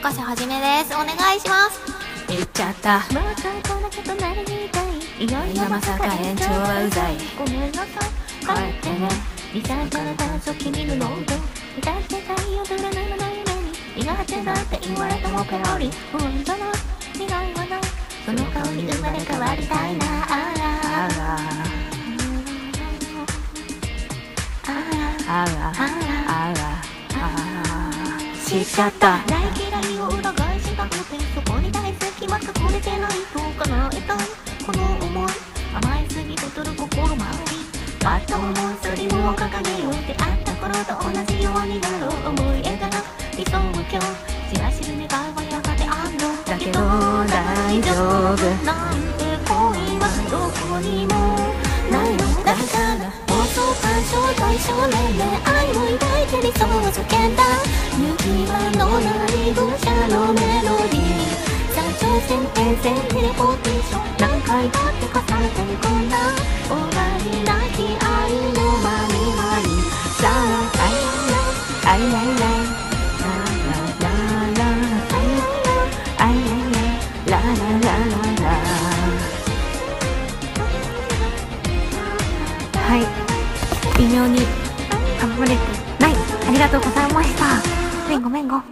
高瀬はじめです。お願いします。 言っちゃった。いやまさか延長はうざい。 ごめんなさい。 帰ってね。 リサイタル炭素君のノート歌って太陽ドラマの夢に苦手だって言われてもペロリ不安だな未来はないその顔に生まれ変わりたいなあらあらあらあら知っちゃった。 大嫌いを裏返したくてそこに大好きは隠れてないと叶えたいこの思い甘えすぎてとる心回りバットもそれを掲げようってあった頃と同じようになろう思い描く理想を今日知らしる願いはやがてあんのだけど大丈夫なんて恋はどこにもないのだから妄想干渉対象年齢愛を抱いて理想をつけた雪輪のない風車のメロディー山頂線沿線テレポーテーション何回だって重ねていくんだ終わりなき愛のまみまみさああいあいあいあいララララあいあいラララララはい微妙に頑張れてないありがとうございました。ごめんごめんご